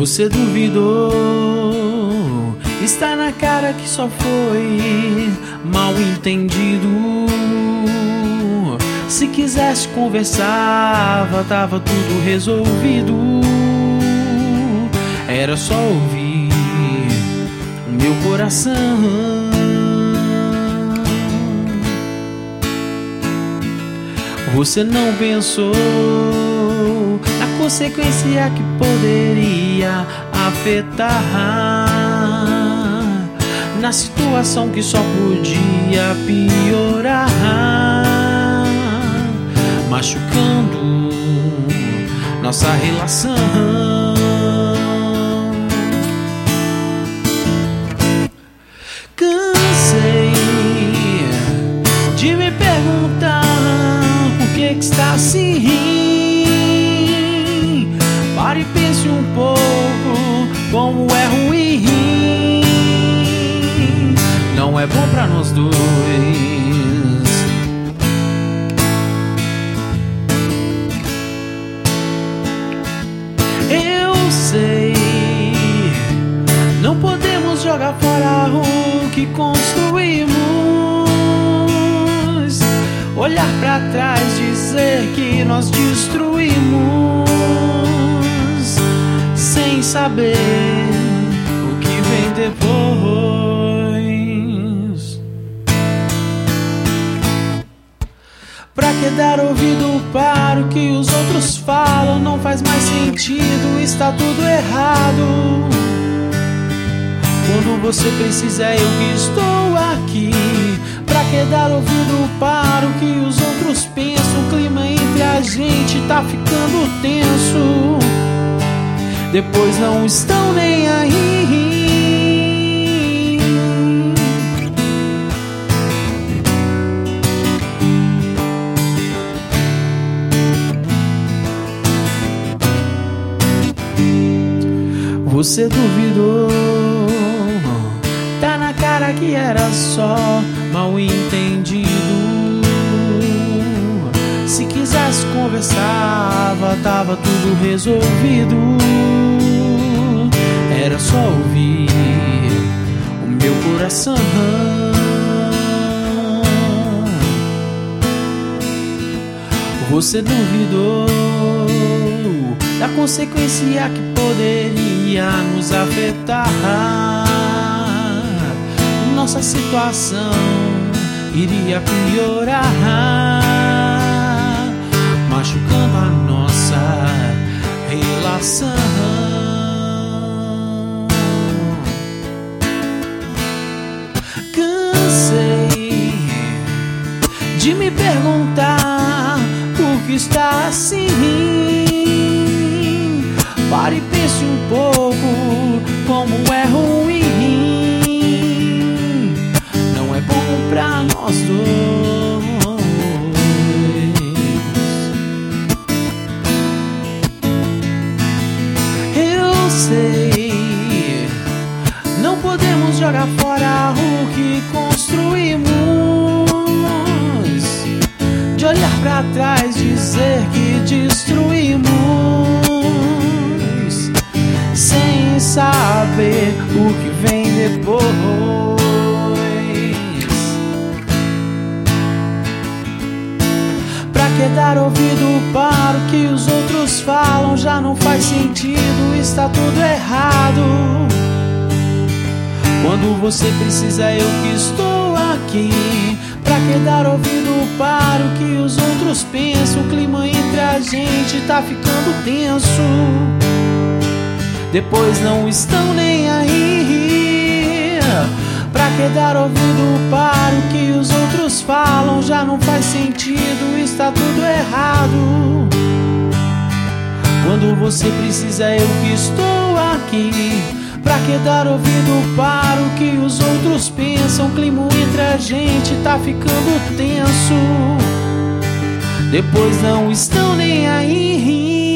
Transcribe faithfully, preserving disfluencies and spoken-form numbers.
Você duvidou, está na cara que só foi mal entendido. Se quisesse conversava, tava tudo resolvido. Era só ouvir o meu coração. Você não pensou na consequência que poderia afetar, na situação que só podia piorar, machucando nossa relação. Cansei de me perguntar por que que está assim. Pare e pense um pouco como é ruim. Não é bom pra nós dois. Eu sei, não podemos jogar fora o que construímos. Olhar pra trás, dizer que nós destruímos, sem saber o que vem depois. Pra que dar ouvido para o que os outros falam? Não faz mais sentido, está tudo errado. Quando você precisa, eu que estou aqui. Pra que dar ouvido para o que os outros pensam? O clima entre a gente tá ficando tenso. Depois não estão nem aí. Você duvidou, tá na cara que era só mal entendido. Se quisesse conversava, tava tudo resolvido. Era só ouvir o meu coração. Você duvidou da consequência que poderia nos afetar. Nossa situação iria piorar, machucando a nossa relação. Cansei de me perguntar por que está assim. Pare e pense um pouco como é ruim. Não é bom pra nós dois. Eu sei, não podemos jogar fora o que construímos. De olhar pra trás, dizer que destruímos, sem saber o que vem depois. Pra que dar ouvido para o que os outros falam? Já não faz sentido, está tudo errado. Quando você precisa, eu que estou aqui. Pra que dar ouvido para o que os outros pensam? O clima entre a gente tá ficando tenso. Depois não estão nem aí. Pra que dar ouvido para o que os outros falam? Já não faz sentido, está tudo errado. Quando você precisa, eu que estou aqui. Pra que dar ouvido para o que os outros pensam? O clima entre a gente tá ficando tenso. Depois não estão nem aí.